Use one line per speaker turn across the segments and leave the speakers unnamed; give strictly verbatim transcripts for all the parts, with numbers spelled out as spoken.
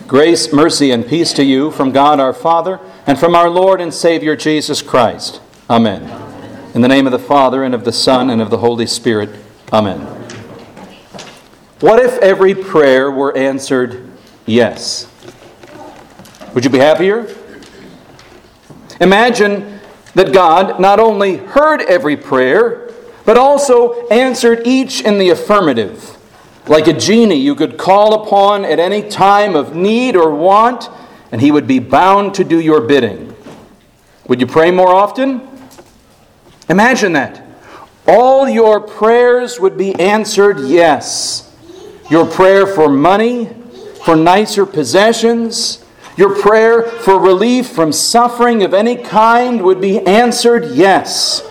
Grace, mercy, and peace to you from God our Father and from our Lord and Savior Jesus Christ. Amen. In the name of the Father, and of the Son, and of the Holy Spirit. Amen. What if every prayer were answered yes? Would you be happier? Imagine that God not only heard every prayer, but also answered each in the affirmative. Like a genie you could call upon at any time of need or want, and he would be bound to do your bidding. Would you pray more often? Imagine that. All your prayers would be answered yes. Your prayer for money, for nicer possessions, your prayer for relief from suffering of any kind would be answered yes.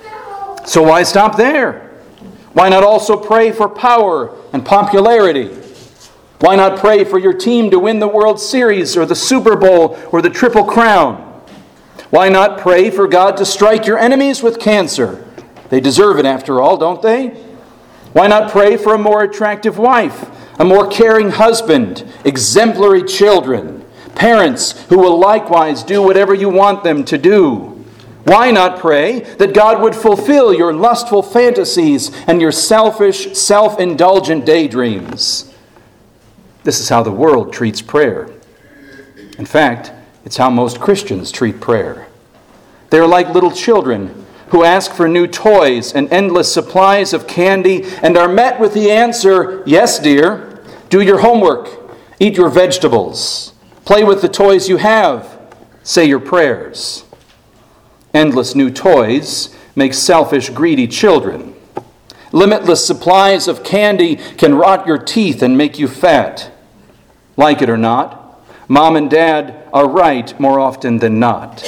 So why stop there? Why not also pray for power and popularity? Why not pray for your team to win the World Series or the Super Bowl or the Triple Crown? Why not pray for God to strike your enemies with cancer? They deserve it after all, don't they? Why not pray for a more attractive wife, a more caring husband, exemplary children, parents who will likewise do whatever you want them to do? Why not pray that God would fulfill your lustful fantasies and your selfish, self-indulgent daydreams? This is how the world treats prayer. In fact, it's how most Christians treat prayer. They're like little children who ask for new toys and endless supplies of candy and are met with the answer, yes, dear, do your homework, eat your vegetables, play with the toys you have, say your prayers. Endless new toys make selfish, greedy children. Limitless supplies of candy can rot your teeth and make you fat. Like it or not, Mom and Dad are right more often than not.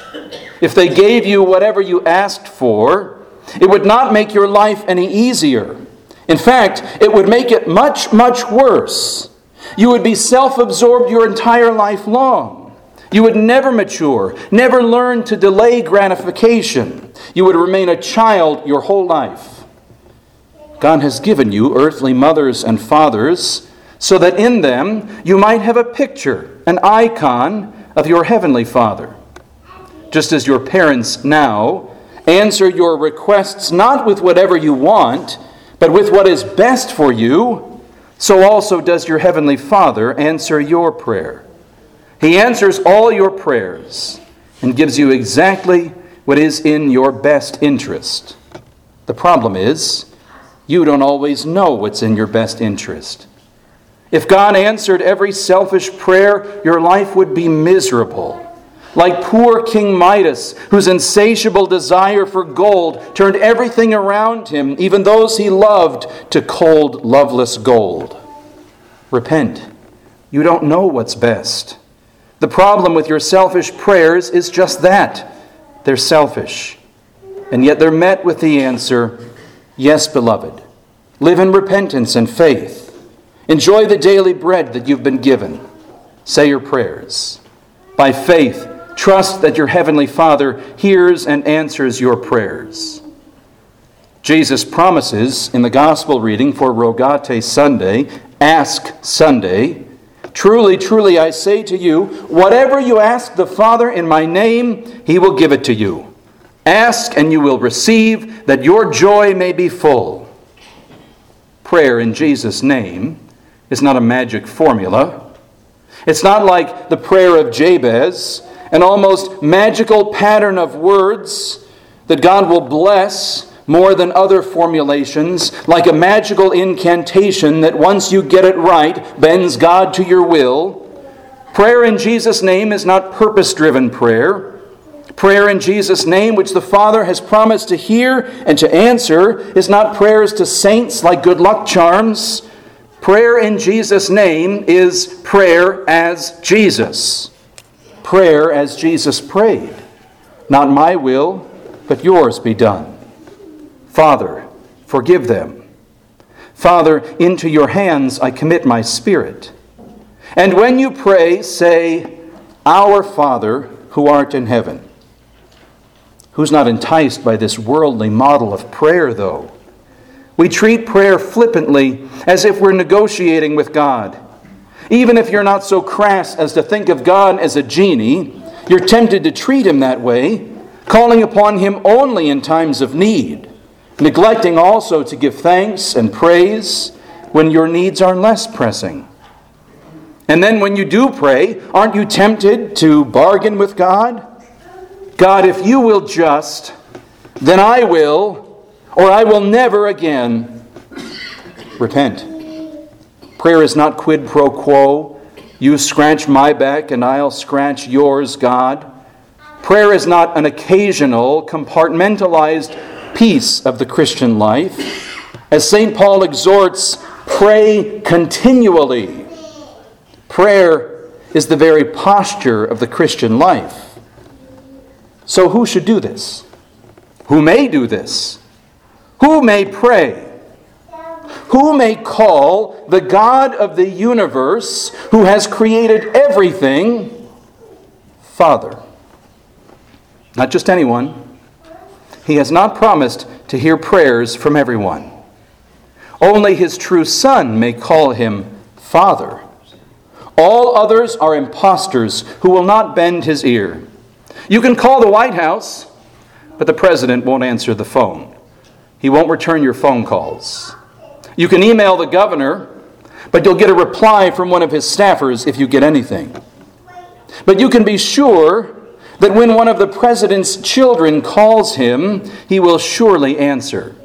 If they gave you whatever you asked for, it would not make your life any easier. In fact, it would make it much, much worse. You would be self-absorbed your entire life long. You would never mature, never learn to delay gratification. You would remain a child your whole life. God has given you earthly mothers and fathers so that in them you might have a picture, an icon of your heavenly Father. Just as your parents now answer your requests not with whatever you want, but with what is best for you, so also does your heavenly Father answer your prayer. He answers all your prayers and gives you exactly what is in your best interest. The problem is, you don't always know what's in your best interest. If God answered every selfish prayer, your life would be miserable. Like poor King Midas, whose insatiable desire for gold turned everything around him, even those he loved, to cold, loveless gold. Repent. You don't know what's best. The problem with your selfish prayers is just that. They're selfish. And yet they're met with the answer, yes, beloved. Live in repentance and faith. Enjoy the daily bread that you've been given. Say your prayers. By faith, trust that your heavenly Father hears and answers your prayers. Jesus promises in the Gospel reading for Rogate Sunday, Ask Sunday, truly, truly, I say to you, whatever you ask the Father in my name, he will give it to you. Ask and you will receive, that your joy may be full. Prayer in Jesus' name is not a magic formula. It's not like the prayer of Jabez, an almost magical pattern of words that God will bless more than other formulations, like a magical incantation that once you get it right, bends God to your will. Prayer in Jesus' name is not purpose-driven prayer. Prayer in Jesus' name, which the Father has promised to hear and to answer, is not prayers to saints like good luck charms. Prayer in Jesus' name is prayer as Jesus. Prayer as Jesus prayed. Not my will, but yours be done. Father, forgive them. Father, into your hands I commit my spirit. And when you pray, say, Our Father, who art in heaven. Who's not enticed by this worldly model of prayer, though? We treat prayer flippantly as if we're negotiating with God. Even if you're not so crass as to think of God as a genie, you're tempted to treat him that way, calling upon him only in times of need, neglecting also to give thanks and praise when your needs are less pressing. And then when you do pray, aren't you tempted to bargain with God? God, if you will just, then I will, or I will never again repent. Prayer is not quid pro quo. You scratch my back and I'll scratch yours, God. Prayer is not an occasional, compartmentalized piece of the Christian life. As Saint Paul exhorts, pray continually. Prayer is the very posture of the Christian life. So who should do this? Who may do this? Who may pray? Who may call the God of the universe, who has created everything, Father? Not just anyone. He has not promised to hear prayers from everyone. Only his true Son may call him Father. All others are impostors who will not bend his ear. You can call the White House, but the president won't answer the phone. He won't return your phone calls. You can email the governor, but you'll get a reply from one of his staffers if you get anything. But you can be sure that when one of the president's children calls him, he will surely answer.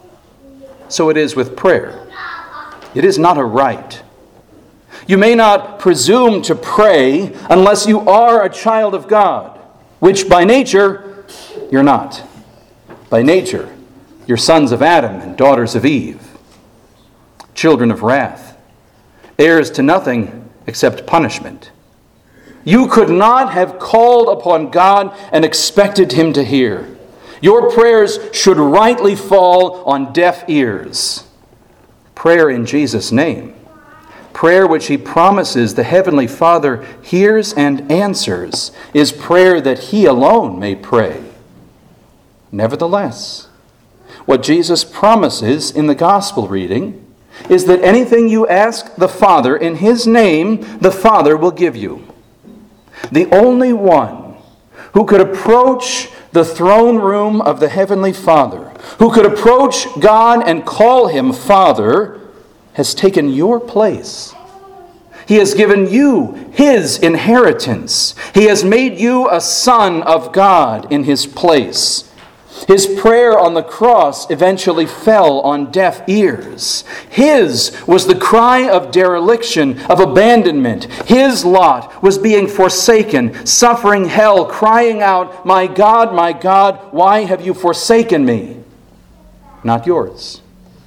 So it is with prayer. It is not a right. You may not presume to pray unless you are a child of God, which by nature you're not. By nature, you're sons of Adam and daughters of Eve, children of wrath, heirs to nothing except punishment. You could not have called upon God and expected him to hear. Your prayers should rightly fall on deaf ears. Prayer in Jesus' name, prayer which he promises the Heavenly Father hears and answers, is prayer that he alone may pray. Nevertheless, what Jesus promises in the gospel reading is that anything you ask the Father in his name, the Father will give you. The only one who could approach the throne room of the Heavenly Father, who could approach God and call him Father, has taken your place. He has given you his inheritance. He has made you a son of God in his place. His prayer on the cross eventually fell on deaf ears. His was the cry of dereliction, of abandonment. His lot was being forsaken, suffering hell, crying out, "My God, my God, why have you forsaken me?" Not yours.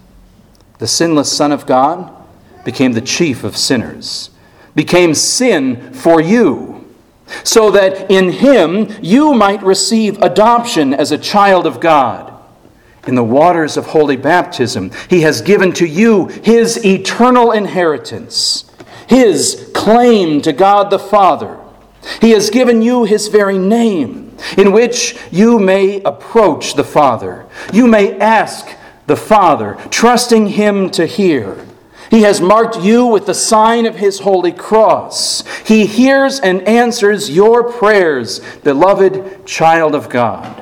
The sinless Son of God became the chief of sinners, became sin for you, so that in him you might receive adoption as a child of God. In the waters of holy baptism, he has given to you his eternal inheritance, his claim to God the Father. He has given you his very name, in which you may approach the Father. You may ask the Father, trusting him to hear. He has marked you with the sign of his holy cross. He hears and answers your prayers, beloved child of God.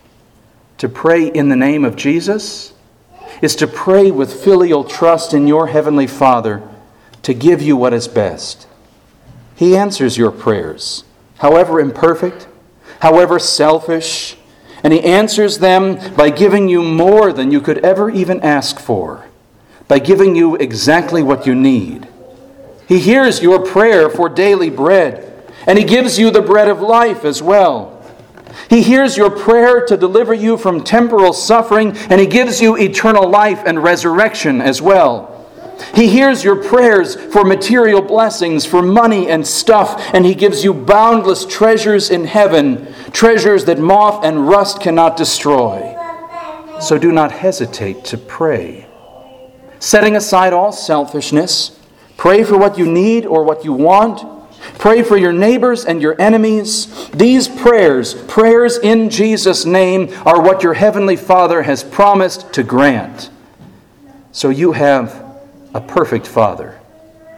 To pray in the name of Jesus is to pray with filial trust in your heavenly Father to give you what is best. He answers your prayers, however imperfect, however selfish, and he answers them by giving you more than you could ever even ask for, by giving you exactly what you need. He hears your prayer for daily bread, and he gives you the bread of life as well. He hears your prayer to deliver you from temporal suffering, and he gives you eternal life and resurrection as well. He hears your prayers for material blessings, for money and stuff, and he gives you boundless treasures in heaven, treasures that moth and rust cannot destroy. So do not hesitate to pray. Setting aside all selfishness, pray for what you need or what you want. Pray for your neighbors and your enemies. These prayers, prayers in Jesus' name, are what your heavenly Father has promised to grant. So you have a perfect Father,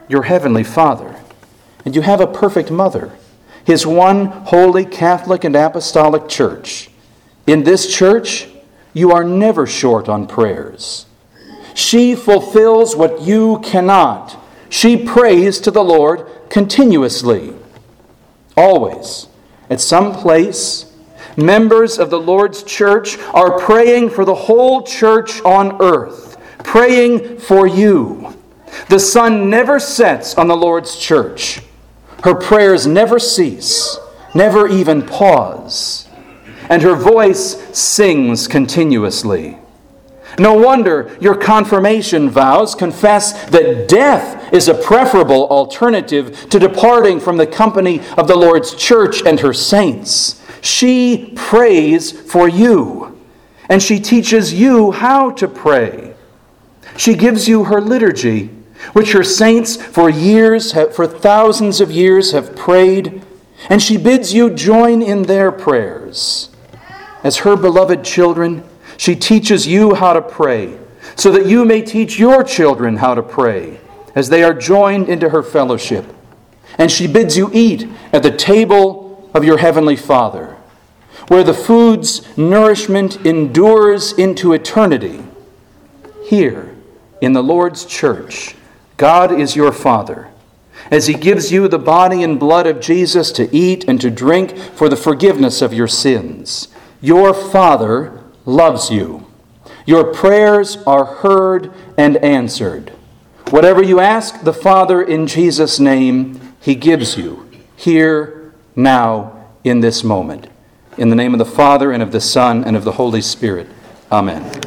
your heavenly Father, and you have a perfect mother, His one holy Catholic and Apostolic Church. In this church, you are never short on prayers. She fulfills what you cannot. She prays to the Lord continuously. Always, at some place, members of the Lord's church are praying for the whole church on earth, praying for you. The sun never sets on the Lord's church. Her prayers never cease, never even pause, and her voice sings continuously. No wonder your confirmation vows confess that death is a preferable alternative to departing from the company of the Lord's church and her saints. She prays for you, and she teaches you how to pray. She gives you her liturgy, which her saints for years, have, for thousands of years have prayed, and she bids you join in their prayers. As her beloved children, she teaches you how to pray, so that you may teach your children how to pray, as they are joined into her fellowship. And she bids you eat at the table of your heavenly Father, where the food's nourishment endures into eternity. Here, in the Lord's church, God is your Father, as He gives you the body and blood of Jesus to eat and to drink for the forgiveness of your sins. Your Father loves you. Your prayers are heard and answered. Whatever you ask the Father in Jesus' name, He gives you, here, now, in this moment. In the name of the Father, and of the Son, and of the Holy Spirit. Amen.